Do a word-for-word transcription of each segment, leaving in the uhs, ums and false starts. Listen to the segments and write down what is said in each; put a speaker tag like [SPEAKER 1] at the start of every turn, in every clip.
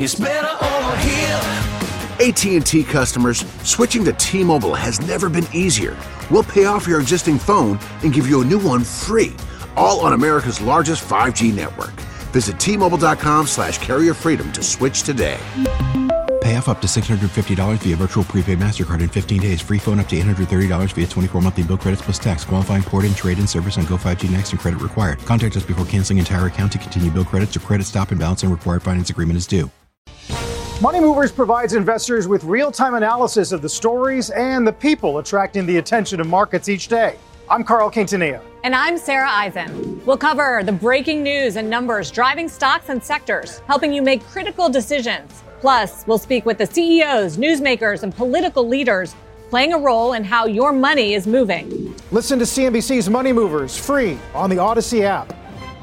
[SPEAKER 1] It's better over here.
[SPEAKER 2] A T and T customers, switching to T-Mobile has never been easier. We'll pay off your existing phone and give you a new one free, all on America's largest five G network. Visit T-Mobile.com slash carrier freedom to switch today.
[SPEAKER 3] Pay off up to six hundred fifty dollars via virtual prepaid MasterCard in fifteen days. Free phone up to eight hundred thirty dollars via twenty-four monthly bill credits plus tax. Qualifying port and trade-in service on Go five G Next and credit required. Contact us before canceling entire account to continue bill credits or credit stop and balance and required finance agreement is due.
[SPEAKER 4] Money Movers provides investors with real-time analysis of the stories and the people attracting the attention of markets each day. I'm Carl Quintanilla.
[SPEAKER 5] And I'm Sarah Eisen. We'll cover the breaking news and numbers driving stocks and sectors, helping you make critical decisions. Plus, we'll speak with the C E Os, newsmakers, and political leaders playing a role in how your money is moving.
[SPEAKER 4] Listen to C N B C's Money Movers free on the Odyssey app.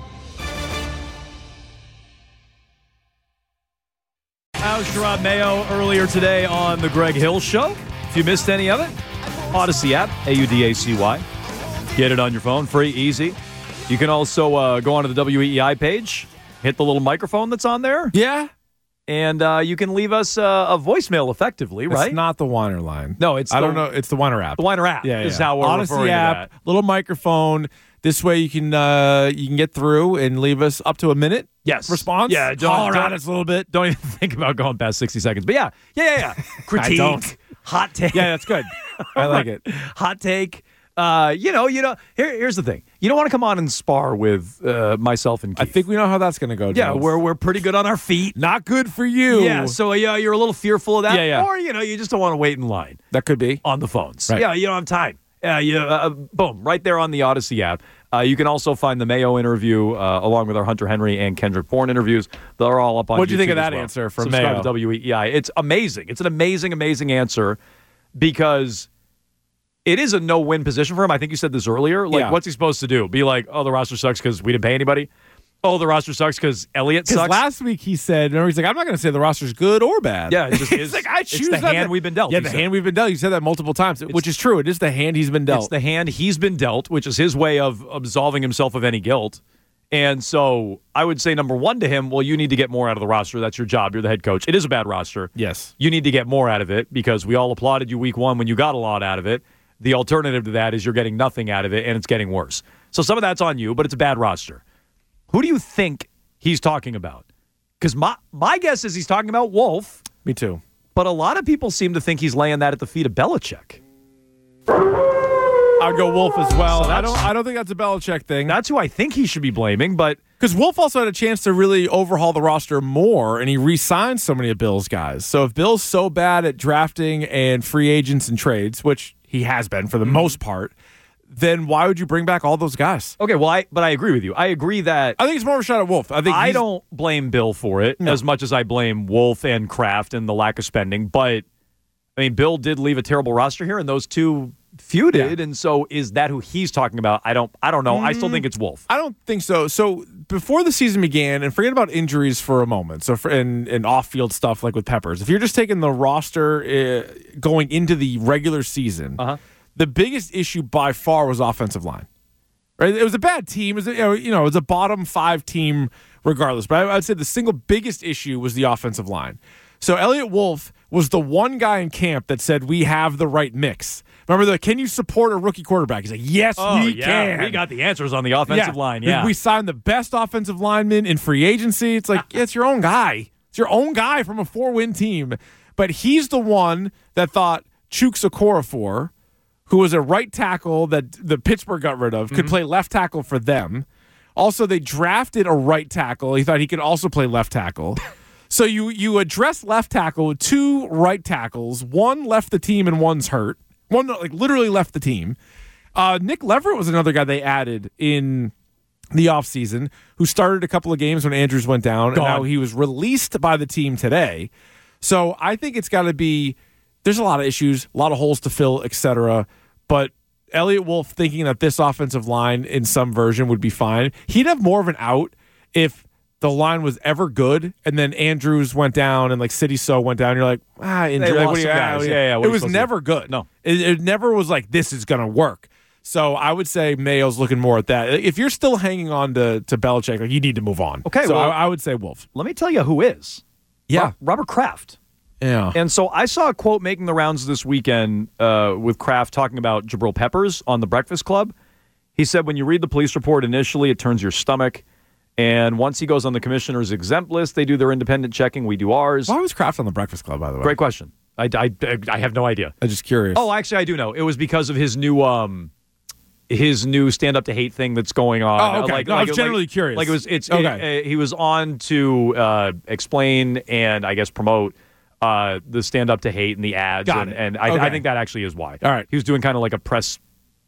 [SPEAKER 6] How's Sherrod Mayo earlier today on the Greg Hill Show? If you missed any of it, Odyssey app, A U D A C Y. Get it on your phone, free, easy. You can also uh, go onto the W E E I page, hit the little microphone that's on there.
[SPEAKER 7] Yeah.
[SPEAKER 6] And uh, you can leave us uh, a voicemail effectively, right?
[SPEAKER 7] It's not the Weiner line.
[SPEAKER 6] No, it's
[SPEAKER 7] I
[SPEAKER 6] the,
[SPEAKER 7] don't know. It's the Weiner app.
[SPEAKER 6] The Weiner app
[SPEAKER 7] yeah,
[SPEAKER 6] is
[SPEAKER 7] yeah.
[SPEAKER 6] how we're
[SPEAKER 7] Odyssey
[SPEAKER 6] referring
[SPEAKER 7] app,
[SPEAKER 6] to that.
[SPEAKER 7] Little microphone. This way you can uh, you can get through and leave us up to a minute.
[SPEAKER 6] Yes.
[SPEAKER 7] Response.
[SPEAKER 6] Yeah. Don't,
[SPEAKER 7] Holler
[SPEAKER 6] don't,
[SPEAKER 7] at us a little bit.
[SPEAKER 6] Don't even think about going past sixty seconds. But yeah, yeah, yeah, yeah. Critique.
[SPEAKER 7] I don't.
[SPEAKER 6] Hot take.
[SPEAKER 7] Yeah, that's good. I like it.
[SPEAKER 6] Hot take. Uh, you know, you know. Here, here's the thing. You don't want to come on and spar with uh, myself and Keith.
[SPEAKER 7] I think we know how that's going to go.
[SPEAKER 6] Yeah,
[SPEAKER 7] Jones.
[SPEAKER 6] we're we're pretty good on our feet.
[SPEAKER 7] Not good for you.
[SPEAKER 6] Yeah, so yeah, you're a little fearful of that.
[SPEAKER 7] Yeah, yeah.
[SPEAKER 6] Or you know, you just don't want to wait in line.
[SPEAKER 7] That could be
[SPEAKER 6] on the phones.
[SPEAKER 7] Right.
[SPEAKER 6] Yeah, you don't have time. Yeah, you uh, boom, right there on the Odyssey app. Uh, you can also find the Mayo interview uh, along with our Hunter Henry and Kendrick Bourne interviews. They're all up on YouTube.
[SPEAKER 7] What'd you think of that
[SPEAKER 6] well.
[SPEAKER 7] answer from
[SPEAKER 6] Subscribe
[SPEAKER 7] Mayo?
[SPEAKER 6] to W E E I. It's amazing. It's an amazing, amazing answer because it is a no-win position for him. I think you said this earlier. Like,
[SPEAKER 7] yeah.
[SPEAKER 6] what's he supposed to do? Be like, oh, the roster sucks because we didn't pay anybody? Oh, the roster sucks because Elliott sucks?
[SPEAKER 7] Last week he said, remember, he's like, I'm not going to say the roster's good or bad.
[SPEAKER 6] Yeah, it's just
[SPEAKER 7] he's like, I choose
[SPEAKER 6] it's the
[SPEAKER 7] not
[SPEAKER 6] hand
[SPEAKER 7] to-
[SPEAKER 6] we've been dealt.
[SPEAKER 7] Yeah,
[SPEAKER 6] he
[SPEAKER 7] the
[SPEAKER 6] said.
[SPEAKER 7] hand we've been dealt. You said that multiple times,
[SPEAKER 6] It's-
[SPEAKER 7] which is true. It is the hand he's been dealt.
[SPEAKER 6] It's the hand he's been dealt, which is his way of absolving himself of any guilt. And so I would say, number one to him, well, you need to get more out of the roster. That's your job. You're the head coach. It is a bad roster.
[SPEAKER 7] Yes.
[SPEAKER 6] You need to get more out of it because we all applauded you week one when you got a lot out of it. The alternative to that is you're getting nothing out of it, and it's getting worse. So some of that's on you, but it's a bad roster. Who do you think he's talking about? Because my, my guess is he's talking about Wolf.
[SPEAKER 7] Me too.
[SPEAKER 6] But a lot of people seem to think he's laying that at the feet of Belichick.
[SPEAKER 7] I'd go Wolf as well.
[SPEAKER 6] So
[SPEAKER 7] I don't. I don't think that's a Belichick thing.
[SPEAKER 6] That's who I think he should be blaming, but
[SPEAKER 7] because Wolf also had a chance to really overhaul the roster more, and he re-signed so many of Bill's guys. So if Bill's so bad at drafting and free agents and trades, which he has been for the mm-hmm. most part, then why would you bring back all those guys?
[SPEAKER 6] Okay, well, I, but I agree with you. I agree that
[SPEAKER 7] I think it's more of a shot at Wolf. I think
[SPEAKER 6] I don't blame Bill for it
[SPEAKER 7] no.
[SPEAKER 6] as much as I blame Wolf and Kraft and the lack of spending. But I mean, Bill did leave a terrible roster here, and those two feuded. Yeah. And so, is that who he's talking about? I don't. I don't know. Mm, I still think it's Wolf.
[SPEAKER 7] I don't think so. So before the season began, and forget about injuries for a moment. So for and, and off-field stuff like with Peppers, if you're just taking the roster uh, going into the regular season.
[SPEAKER 6] Uh-huh.
[SPEAKER 7] The biggest issue by far was offensive line. Right? It was a bad team. It was a, you know, it was a bottom five team regardless. But I would say the single biggest issue was the offensive line. So Elliott Wolf was the one guy in camp that said, we have the right mix. Remember the, can you support a rookie quarterback? He's like, yes,
[SPEAKER 6] oh,
[SPEAKER 7] we
[SPEAKER 6] yeah.
[SPEAKER 7] can.
[SPEAKER 6] We got the answers on the offensive
[SPEAKER 7] yeah.
[SPEAKER 6] line. Yeah.
[SPEAKER 7] We signed the best offensive lineman in free agency. It's like, yeah, it's your own guy. It's your own guy from a four-win team. But he's the one that thought Chuks Okorafor, who was a right tackle that the Pittsburgh got rid of, could mm-hmm. play left tackle for them. Also, they drafted a right tackle. He thought he could also play left tackle. So you you address left tackle with two right tackles. One left the team and one's hurt. One like literally left the team. Uh, Nick Leverett was another guy they added in the offseason who started a couple of games when Andrews went down.
[SPEAKER 6] Gone.
[SPEAKER 7] And now he was released by the team today. So I think it's got to be – there's a lot of issues, a lot of holes to fill, et cetera. But Elliott Wolf thinking that this offensive line in some version would be fine. He'd have more of an out if the line was ever good and then Andrews went down and like City So went down. You're like, ah, injury. Like, what do you, ah,
[SPEAKER 6] yeah, yeah. What
[SPEAKER 7] it
[SPEAKER 6] are
[SPEAKER 7] was
[SPEAKER 6] you
[SPEAKER 7] never good.
[SPEAKER 6] No.
[SPEAKER 7] It, it never was like, this is going to work. So I would say Mayo's looking more at that. If you're still hanging on to, to Belichick, like, you need to move on.
[SPEAKER 6] Okay,
[SPEAKER 7] so
[SPEAKER 6] well,
[SPEAKER 7] I, I would say Wolf.
[SPEAKER 6] Let me tell you who is.
[SPEAKER 7] Yeah.
[SPEAKER 6] Ro- Robert Kraft.
[SPEAKER 7] Yeah.
[SPEAKER 6] And so I saw a quote making the rounds this weekend uh, with Kraft talking about Jabril Peppers on The Breakfast Club. He said, when you read the police report initially, it turns your stomach. And once he goes on the commissioner's exempt list, they do their independent checking. We do ours.
[SPEAKER 7] Why was Kraft on The Breakfast Club, by the way?
[SPEAKER 6] Great question. I, I, I have no idea.
[SPEAKER 7] I'm just curious.
[SPEAKER 6] Oh, actually, I do know. It was because of his new um, his new stand up to hate thing that's going on.
[SPEAKER 7] Oh, okay.
[SPEAKER 6] Like,
[SPEAKER 7] No, I
[SPEAKER 6] like,
[SPEAKER 7] was generally
[SPEAKER 6] like,
[SPEAKER 7] curious.
[SPEAKER 6] Like it was. It's
[SPEAKER 7] okay.
[SPEAKER 6] it, uh, he was on to uh, explain and I guess promote uh, the stand up to hate and the ads.
[SPEAKER 7] Got
[SPEAKER 6] and,
[SPEAKER 7] it.
[SPEAKER 6] and I,
[SPEAKER 7] Okay.
[SPEAKER 6] I think that actually is why.
[SPEAKER 7] All right.
[SPEAKER 6] He was doing kind of like a press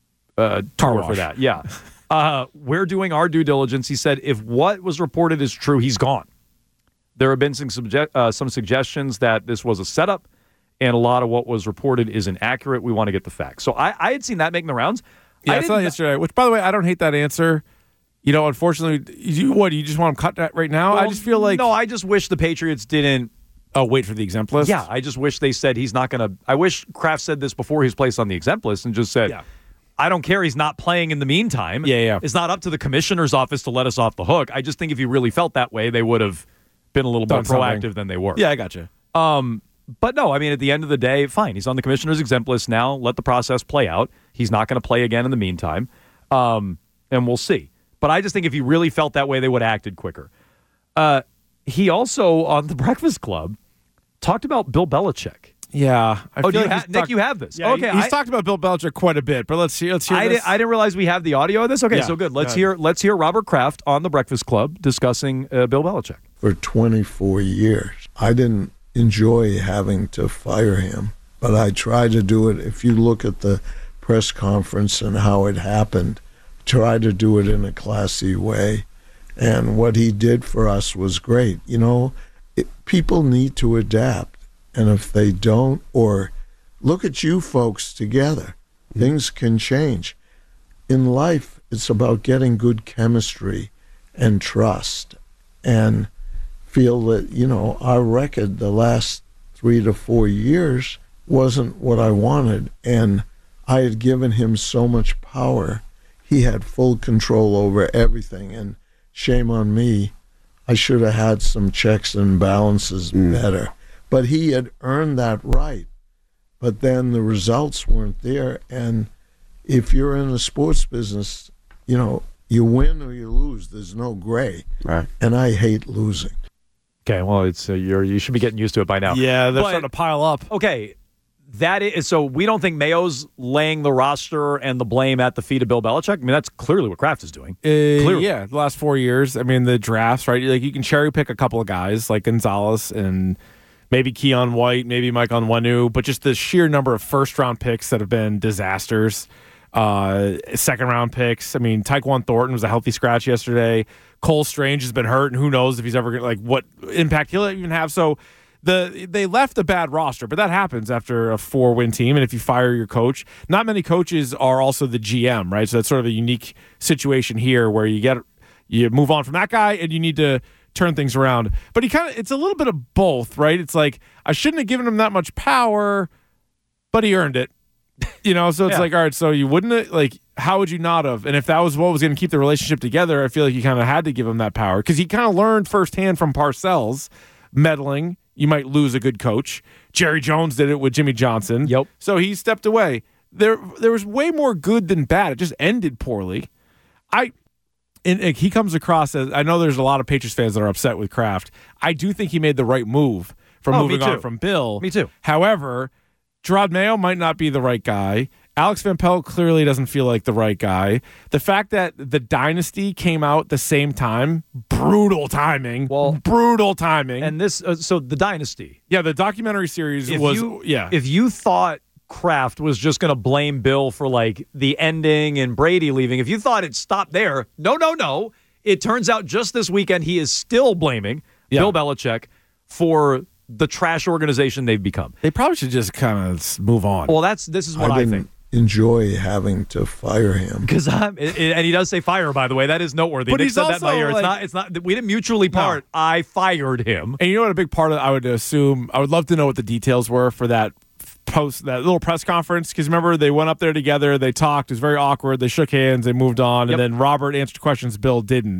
[SPEAKER 6] uh,
[SPEAKER 7] Car
[SPEAKER 6] tour
[SPEAKER 7] wash.
[SPEAKER 6] for that. Yeah. Uh, we're doing our due diligence. He said if what was reported is true, he's gone. There have been some subje- uh, some suggestions that this was a setup, and a lot of what was reported is inaccurate. We want to get the facts. So I, I had seen that making the rounds.
[SPEAKER 7] Yeah,
[SPEAKER 6] I
[SPEAKER 7] I saw that
[SPEAKER 6] didn't-
[SPEAKER 7] yesterday. Which, by the way, I don't hate that answer. You know, unfortunately, you, what, you just want them cut that right now? I
[SPEAKER 6] Well,
[SPEAKER 7] just feel like...
[SPEAKER 6] no. I just wish the Patriots didn't.
[SPEAKER 7] Oh, wait for the exempt list?
[SPEAKER 6] Yeah, I just wish they said he's not going to. I wish Kraft said this before he was placed on the exempt list and just said,
[SPEAKER 7] Yeah.
[SPEAKER 6] I don't care. He's not playing in the meantime.
[SPEAKER 7] Yeah, yeah.
[SPEAKER 6] It's not up to the commissioner's office to let us off the hook. I just think if he really felt that way, they would have been a little
[SPEAKER 7] Done
[SPEAKER 6] more proactive
[SPEAKER 7] something.
[SPEAKER 6] than they were.
[SPEAKER 7] Yeah, I got you.
[SPEAKER 6] Um, but no, I mean, at the end of the day, fine. He's on the commissioner's exempt list now. Let the process play out. He's not going to play again in the meantime, um, and we'll see. But I just think if he really felt that way, they would have acted quicker. Uh, he also, on The Breakfast Club, talked about Bill Belichick.
[SPEAKER 7] Yeah. I
[SPEAKER 6] Oh,
[SPEAKER 7] feel
[SPEAKER 6] do you
[SPEAKER 7] like
[SPEAKER 6] ha-
[SPEAKER 7] he's
[SPEAKER 6] Nick,
[SPEAKER 7] talked-
[SPEAKER 6] you have this.
[SPEAKER 7] Yeah,
[SPEAKER 6] Okay,
[SPEAKER 7] he's
[SPEAKER 6] I-
[SPEAKER 7] talked about Bill Belichick quite a bit, but let's hear, let's hear
[SPEAKER 6] I,
[SPEAKER 7] this.
[SPEAKER 6] di- I didn't realize we have the audio of this. Okay,
[SPEAKER 7] Yeah,
[SPEAKER 6] so good. Let's
[SPEAKER 7] go ahead.
[SPEAKER 6] hear. Let's hear Robert Kraft on The Breakfast Club discussing uh, Bill Belichick.
[SPEAKER 8] For twenty-four years, I didn't enjoy having to fire him, but I tried to do it. If you look at the press conference and how it happened, try to do it in a classy way. And what he did for us was great. You know, it, people need to adapt. And if they don't, or look at you folks together, things can change. In life, it's about getting good chemistry and trust and feel that, you know, our record the last three to four years wasn't what I wanted. And I had given him so much power. He had full control over everything. And shame on me, I should have had some checks and balances better. But he had earned that right. But then the results weren't there. And if you're in the sports business, you know, you win or you lose. There's no gray.
[SPEAKER 9] Right.
[SPEAKER 8] And I hate losing.
[SPEAKER 6] Okay, well, it's uh, you're you should be getting used to it by now.
[SPEAKER 7] Yeah, they're
[SPEAKER 6] But-
[SPEAKER 7] starting to pile up.
[SPEAKER 6] Okay, that is so. We don't think Mayo's laying the roster and the blame at the feet of Bill Belichick. I mean, that's clearly what Kraft is doing.
[SPEAKER 7] Uh,
[SPEAKER 6] Clearly.
[SPEAKER 7] yeah, the last four years. I mean, the drafts, right? Like you can cherry pick a couple of guys like Gonzalez and maybe Keon White, maybe Mike Onwenu, but just the sheer number of first round picks that have been disasters. Uh, second round picks. I mean, Tyquan Thornton was a healthy scratch yesterday. Cole Strange has been hurt, and who knows if he's ever gonna, like what impact he'll even have. So the they left a bad roster, but that happens after a four win team. And if you fire your coach, not many coaches are also the G M, right? So that's sort of a unique situation here where you get you move on from that guy and you need to turn things around. But he kind of it's a little bit of both, right? It's like I shouldn't have given him that much power, but he earned it. You know, so it's
[SPEAKER 6] Yeah.
[SPEAKER 7] like, all right, so you wouldn't have, like, how would you not have? And if that was what was going to keep the relationship together, I feel like you kind of had to give him that power because he kind of learned firsthand from Parcells meddling. You might lose a good coach. Jerry Jones did it with Jimmy Johnson.
[SPEAKER 6] Yep.
[SPEAKER 7] So he stepped away. There, there was way more good than bad. It just ended poorly. I, and, and he comes across as I know there's a lot of Patriots fans that are upset with Kraft. I do think he made the right move from
[SPEAKER 6] Oh, me
[SPEAKER 7] moving on
[SPEAKER 6] too.
[SPEAKER 7] from Bill.
[SPEAKER 6] Me too.
[SPEAKER 7] However, Gerard Mayo might not be the right guy. Alex Van Pelt clearly doesn't feel like the right guy. The fact that the dynasty came out the same time, brutal timing.
[SPEAKER 6] Well,
[SPEAKER 7] brutal timing.
[SPEAKER 6] And this, uh, so the Dynasty.
[SPEAKER 7] yeah, the documentary series
[SPEAKER 6] If
[SPEAKER 7] was
[SPEAKER 6] you,
[SPEAKER 7] yeah.
[SPEAKER 6] If you thought Kraft was just going to blame Bill for like the ending and Brady leaving, if you thought it stopped there, no, no, no. It turns out just this weekend he is still blaming
[SPEAKER 7] Yeah.
[SPEAKER 6] Bill Belichick for the trash organization they've become.
[SPEAKER 7] they probably should just kind of move on.
[SPEAKER 6] Well, that's this is what
[SPEAKER 8] I
[SPEAKER 6] I,
[SPEAKER 8] didn't
[SPEAKER 6] think.
[SPEAKER 8] enjoy having to fire him.
[SPEAKER 6] Because I'm, and and he does say fire, by the way. That is noteworthy.
[SPEAKER 7] But
[SPEAKER 6] Nick
[SPEAKER 7] he's
[SPEAKER 6] said that by
[SPEAKER 7] also,
[SPEAKER 6] ear. It's
[SPEAKER 7] like-
[SPEAKER 6] not. It's not. We didn't mutually part. I fired him.
[SPEAKER 7] And you know what? A big part of I would assume I would love to know what the details were for that post that little press conference because remember they went up there together, they talked, it was very awkward, they shook hands, they moved on,
[SPEAKER 6] Yep.
[SPEAKER 7] and then Robert answered questions, Bill didn't.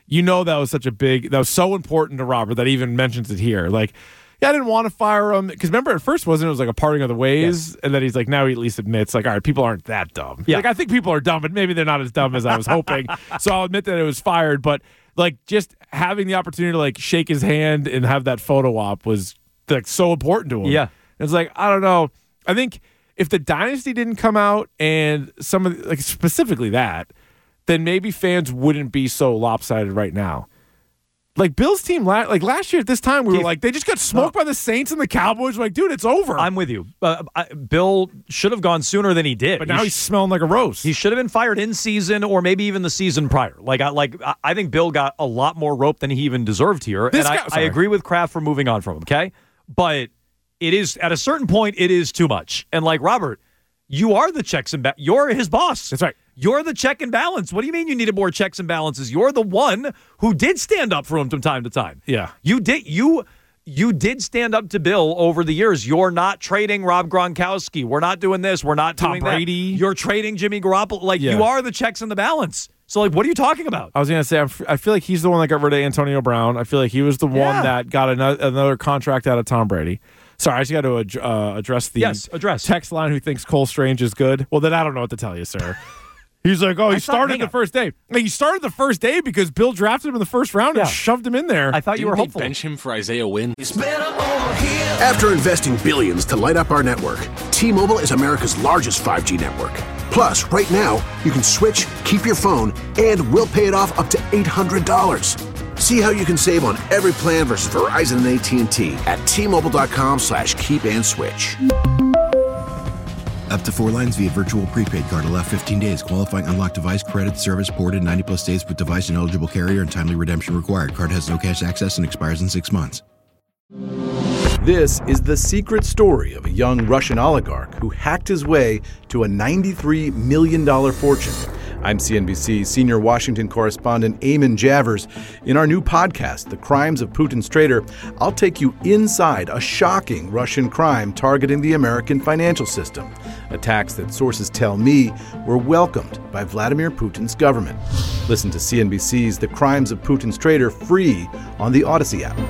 [SPEAKER 7] you know that was such a big, that was so important to Robert that he even mentions it here. Like, yeah, I didn't want to fire him because remember at first wasn't it was like a parting of the ways, yes. and then he's like now he at least admits like, all right, people aren't that dumb. Yeah. Like I think people are dumb, but maybe they're not as dumb as I was hoping. So I'll admit that it was fired, but like just having the opportunity to like shake his hand and have that photo op was like so important to him.
[SPEAKER 6] Yeah,
[SPEAKER 7] it's like I don't know. I think if the dynasty didn't come out and some of the, like specifically that, then maybe fans wouldn't be so lopsided right now. Like Bill's team, la- like last year at this time, we were like, they just got smoked no. by the Saints and the Cowboys. We're like, dude, it's over.
[SPEAKER 6] I'm with you. Uh, I, Bill should have gone sooner than he did.
[SPEAKER 7] But now
[SPEAKER 6] he
[SPEAKER 7] he's sh- smelling like a rose.
[SPEAKER 6] He should have been fired in season or maybe even the season prior. Like, I, like I think Bill got a lot more rope than he even deserved here.
[SPEAKER 7] This
[SPEAKER 6] and
[SPEAKER 7] guy,
[SPEAKER 6] I, I agree with Kraft for moving on from him. Okay, but it is at a certain point, it is too much. And like Robert, you are the checks and ba- you're his boss.
[SPEAKER 7] That's right.
[SPEAKER 6] You're the check and balance. What do you mean you needed more checks and balances? You're the one who did stand up for him from time to time.
[SPEAKER 7] Yeah.
[SPEAKER 6] You did you you did stand up to Bill over the years. You're not trading Rob Gronkowski. We're not doing this. We're not
[SPEAKER 7] Tom
[SPEAKER 6] doing
[SPEAKER 7] Brady.
[SPEAKER 6] that. You're trading Jimmy Garoppolo. Like
[SPEAKER 7] yeah.
[SPEAKER 6] you are the checks and the balance. So like what are you talking about?
[SPEAKER 7] I was going to say I'm f- I feel like he's the one that got rid of Antonio Brown. I feel like he was the
[SPEAKER 6] yeah.
[SPEAKER 7] one that got another, another contract out of Tom Brady. Sorry, I just got to ad- uh, address the
[SPEAKER 6] yes, address.
[SPEAKER 7] text line who thinks Cole Strange is good. Well, then I don't know what to tell you, sir. He's like, oh, he I started thought, the first day. Like, he started the first day because Bill drafted him in the first round yeah. and shoved him in there.
[SPEAKER 6] I thought
[SPEAKER 9] Didn't
[SPEAKER 6] you were hopeful.
[SPEAKER 9] Bench him for Isaiah Wynn.
[SPEAKER 2] After investing billions to light up our network, T-Mobile is America's largest five G network. Plus, right now, you can switch, keep your phone, and we'll pay it off up to eight hundred dollars. See how you can save on every plan versus Verizon and A T and T at T-Mobile.com slash keep and switch.
[SPEAKER 3] Up to four lines via virtual prepaid card. Allow fifteen days. Qualifying unlocked device credit service ported ninety plus days with device and eligible carrier and timely redemption required. Card has no cash access and expires in six months.
[SPEAKER 10] This is the secret story of a young Russian oligarch who hacked his way to a ninety-three million dollars fortune. I'm C N B C senior Washington correspondent Eamon Javers. In our new podcast, The Crimes of Putin's Traitor, I'll take you inside a shocking Russian crime targeting the American financial system. Attacks that sources tell me were welcomed by Vladimir Putin's government. Listen to C N B C's The Crimes of Putin's Traitor free on the Odyssey app.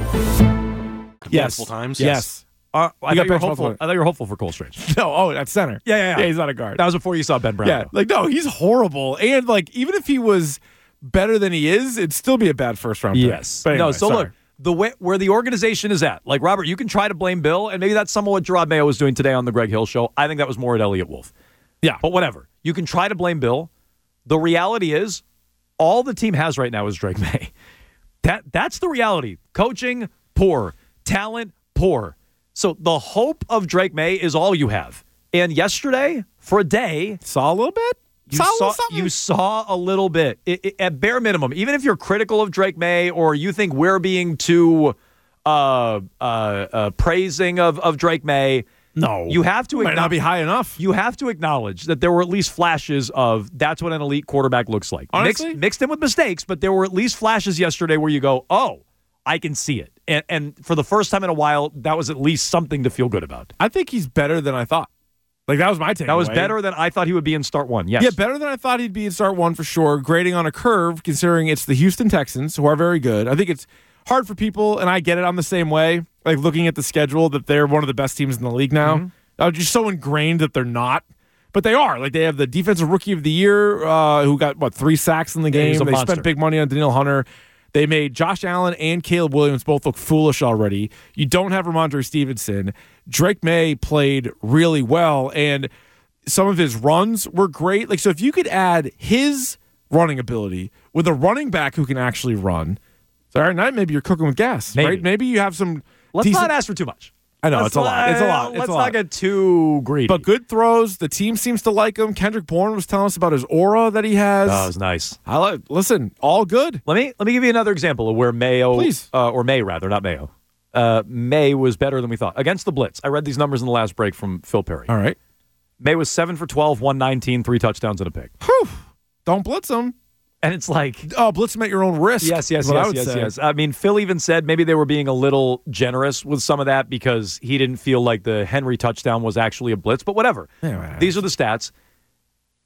[SPEAKER 9] Yes. Multiple times?
[SPEAKER 7] Yes. yes.
[SPEAKER 6] Uh, I, thought you were hopeful. I thought you were hopeful for Cole Strange.
[SPEAKER 7] No, oh, at center.
[SPEAKER 6] Yeah, yeah, yeah.
[SPEAKER 7] Yeah, he's not a guard.
[SPEAKER 6] That was before you saw Ben Brown.
[SPEAKER 7] Yeah, like, no, he's horrible. And, like, even if he was better than he is, it'd still be a bad first-round pick.
[SPEAKER 6] Yes. But anyway, no, so sorry. Look, the way, where the organization is at, like, Robert, you can try to blame Bill, and maybe that's some of what Gerard Mayo was doing today on the Greg Hill Show. I think that was more at Elliott Wolf.
[SPEAKER 7] Yeah.
[SPEAKER 6] But whatever. You can try to blame Bill. The reality is, all the team has right now is Drake May. That That's the reality. Coaching, poor. Talent, poor. So the hope of Drake May is all you have. And yesterday, for a day,
[SPEAKER 7] saw a little bit.
[SPEAKER 6] You saw, you saw a little bit. It, it, at bare minimum, even if you're critical of Drake May or you think we're being too uh, uh, uh, praising of, of Drake May,
[SPEAKER 7] no,
[SPEAKER 6] you have to
[SPEAKER 7] might not be high enough.
[SPEAKER 6] You have to acknowledge that there were at least flashes of that's what an elite quarterback looks like.
[SPEAKER 7] Honestly?
[SPEAKER 6] Mixed, mixed in with mistakes, but there were at least flashes yesterday where you go, oh, I can see it. And, and for the first time in a while, that was at least something to feel good about.
[SPEAKER 7] I think he's better than I thought. Like, that was my takeaway.
[SPEAKER 6] That was better than I thought he would be in start one, yes.
[SPEAKER 7] Yeah, better than I thought he'd be in start one for sure. Grading on a curve, considering it's the Houston Texans, who are very good. I think it's hard for people, and I get it, I'm the same way, like looking at the schedule, that they're one of the best teams in the league now. Mm-hmm. I'm just so ingrained that they're not. But they are. Like, they have the defensive rookie of the year uh, who got, what, three sacks in the game.
[SPEAKER 6] Yeah,
[SPEAKER 7] they
[SPEAKER 6] monster.
[SPEAKER 7] spent big money on Danielle Hunter. They made Josh Allen and Caleb Williams both look foolish already. You don't have Ramondre Stevenson. Drake May played really well, and some of his runs were great. Like, so if you could add his running ability with a running back who can actually run, Saturday night, maybe you're cooking with gas,
[SPEAKER 6] maybe.
[SPEAKER 7] right? Maybe you have some
[SPEAKER 6] Let's
[SPEAKER 7] decent-
[SPEAKER 6] not ask for too much.
[SPEAKER 7] I know,
[SPEAKER 6] let's
[SPEAKER 7] it's a lot. It's a lot. It's
[SPEAKER 6] let's
[SPEAKER 7] a lot.
[SPEAKER 6] not get too greedy.
[SPEAKER 7] But good throws. The team seems to like him. Kendrick Bourne was telling us about his aura that he has.
[SPEAKER 6] Oh, it was nice.
[SPEAKER 7] I like. Listen, all good.
[SPEAKER 6] Let me let me give you another example of where Mayo,
[SPEAKER 7] Please.
[SPEAKER 6] Uh, or May rather, not Mayo. Uh, May was better than we thought against the blitz. I read these numbers in the last break from Phil Perry.
[SPEAKER 7] All right.
[SPEAKER 6] May was seven for twelve, one nineteen, three touchdowns and a pick.
[SPEAKER 7] Whew. Don't blitz him.
[SPEAKER 6] And it's like,
[SPEAKER 7] oh, blitz him at your own risk.
[SPEAKER 6] Yes, yes, yes, I yes, say. yes. I mean, Phil even said maybe they were being a little generous with some of that because he didn't feel like the Henry touchdown was actually a blitz, but whatever.
[SPEAKER 7] Yeah,
[SPEAKER 6] These are the stats.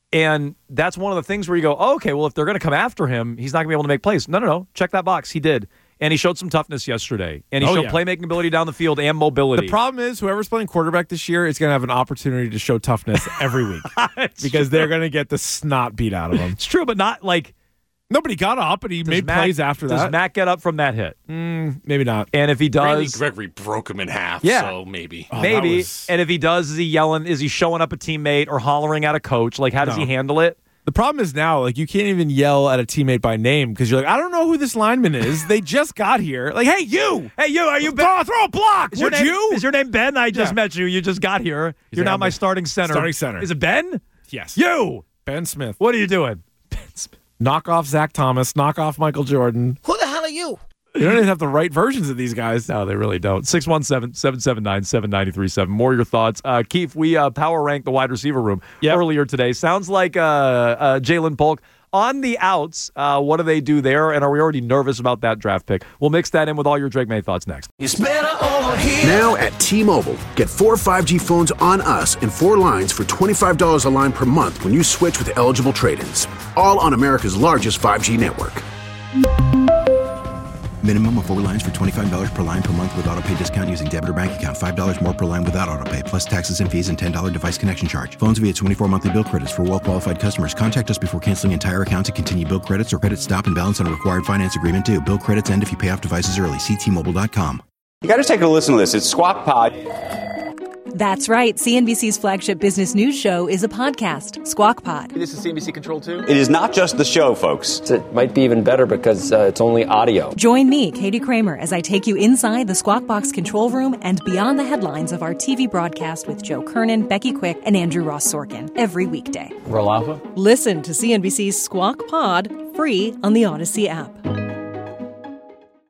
[SPEAKER 6] And that's one of the things where you go, oh, okay, well, if they're going to come after him, he's not going to be able to make plays. No, no, no. Check that box. He did. And he showed some toughness yesterday. And he
[SPEAKER 7] oh,
[SPEAKER 6] showed
[SPEAKER 7] yeah.
[SPEAKER 6] playmaking ability down the field and mobility.
[SPEAKER 7] The problem is whoever's playing quarterback this year is going to have an opportunity to show toughness every week. because
[SPEAKER 6] true.
[SPEAKER 7] they're going to get the snot beat out of them.
[SPEAKER 6] It's true, but not like...
[SPEAKER 7] Nobody got up, and he made
[SPEAKER 6] Matt,
[SPEAKER 7] plays after
[SPEAKER 6] does
[SPEAKER 7] that.
[SPEAKER 6] Does Matt get up from that hit?
[SPEAKER 7] Mm, maybe not.
[SPEAKER 6] And if he does...
[SPEAKER 9] Randy Gregory broke him in half,
[SPEAKER 6] yeah.
[SPEAKER 9] so maybe.
[SPEAKER 7] Oh,
[SPEAKER 6] maybe.
[SPEAKER 7] Was...
[SPEAKER 6] And if he does, is he yelling? Is he showing up a teammate or hollering at a coach? Like, how does
[SPEAKER 7] no.
[SPEAKER 6] he handle it?
[SPEAKER 7] The problem is now, like, you can't even yell at a teammate by name because you're like, I don't know who this lineman is. They just got here. Like, hey, you!
[SPEAKER 6] Hey, you! Are you Ben?
[SPEAKER 7] Throw, throw a block!
[SPEAKER 6] Is your
[SPEAKER 7] Would
[SPEAKER 6] name,
[SPEAKER 7] you?
[SPEAKER 6] Is your name Ben? I just
[SPEAKER 7] Yeah.
[SPEAKER 6] met you. You just got here.
[SPEAKER 7] He's
[SPEAKER 6] You're
[SPEAKER 7] like,
[SPEAKER 6] not
[SPEAKER 7] I'm
[SPEAKER 6] my
[SPEAKER 7] the
[SPEAKER 6] starting center.
[SPEAKER 7] starting center.
[SPEAKER 6] Is it Ben?
[SPEAKER 7] Yes.
[SPEAKER 6] You!
[SPEAKER 7] Ben Smith.
[SPEAKER 6] What are you doing? Ben Smith.
[SPEAKER 7] Knock off Zach Thomas. Knock off Michael Jordan.
[SPEAKER 1] Who the hell are you?
[SPEAKER 7] You don't even have the right versions of these guys.
[SPEAKER 6] No, they really don't. six one seven, seven seven nine, seven nine three seven. More of your thoughts. Uh, Keith, we uh, power ranked the wide receiver room yep. earlier today. Sounds like uh, uh, Jalen Polk on the outs. Uh, what do they do there? And are we already nervous about that draft pick? We'll mix that in with all your Drake May thoughts next.
[SPEAKER 1] It's better over here.
[SPEAKER 2] Now at T-Mobile, get four five G phones on us and four lines for twenty-five dollars a line per month when you switch with eligible trade-ins. All on America's largest five G network.
[SPEAKER 3] Minimum of four lines for twenty-five dollars per line per month with autopay discount using debit or bank account. five dollars more per line without autopay, plus taxes and fees and ten dollars device connection charge. Phones via twenty-four monthly bill credits for well-qualified customers. Contact us before canceling entire account to continue bill credits or credit stop and balance on a required finance agreement due. Bill credits end if you pay off devices early. See T Mobile dot com.
[SPEAKER 11] You got to take a listen to this. It's Squawk Pod.
[SPEAKER 12] That's right. C N B C's flagship business news show is a podcast, Squawk Pod.
[SPEAKER 11] This is C N B C Control too? It is not just the show, folks.
[SPEAKER 13] It might be even better because uh, it's only audio.
[SPEAKER 12] Join me, Katie Kramer, as I take you inside the Squawk Box control room and beyond the headlines of our T V broadcast with Joe Kernan, Becky Quick, and Andrew Ross Sorkin every weekday.
[SPEAKER 13] Roll Alpha?
[SPEAKER 12] Listen to C N B C's Squawk Pod free on the Odyssey app.